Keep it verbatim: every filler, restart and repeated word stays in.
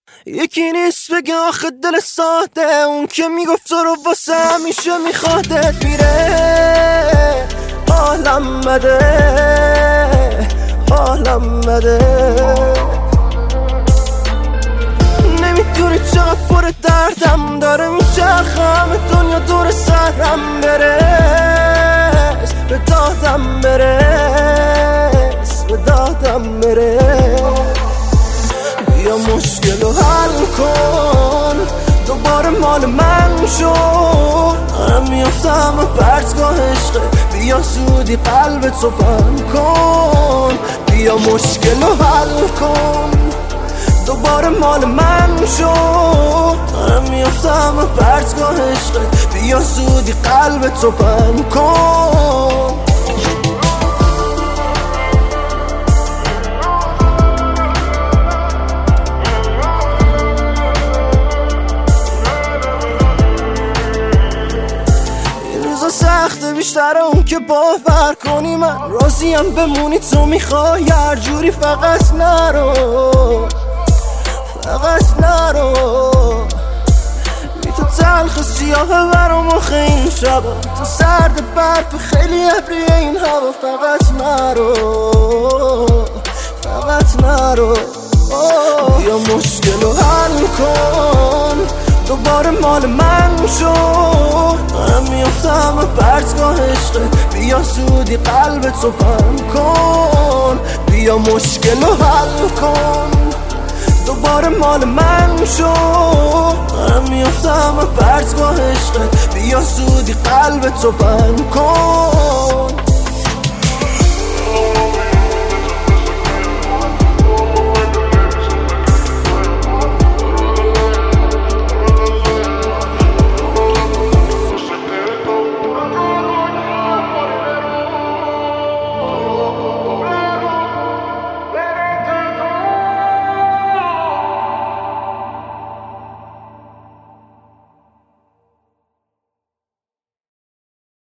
یکی نیست بگه آخه دل ساده، اون که میگفت تو رو واسه همیشه میخوادت. میره حالم بده، حالم بده، نمیدونی چقدر پر دردم داره میچرخم دنیا دور سرم. برس به دادم، برس به دادم، برس بیا مشکل رو حل کن، دوباره مال من شو. دارم میافتم و پرتگاه عشقه، بیا زودی قلبتو بند کن. بیا مشکل رو حل کن، دوباره مال من شو. دارم میافتم و پرتگاه عشقه، بیا زودی قلبتو بند کن. سخته بیشتر اون که باور کنی، من راضیم بمونی تو میخوای هر جوری، فقط نرو، فقط نرو. بی تو تلخ سیاه برام آخه این شبا، تو سرد برف خیلی ابری این هوا. فقط نرو، فقط نرو. بیا مشکل رو حل کن، دوباره مال من شو. دارم میافتم و پرتگاه عشقه، بیا زودی قلبتو بند کن. بیا مشکل رو حل کن، دوباره مال من شو. دارم میافتم و پرتگاه عشقه، بیا زودی قلبتو بند کن.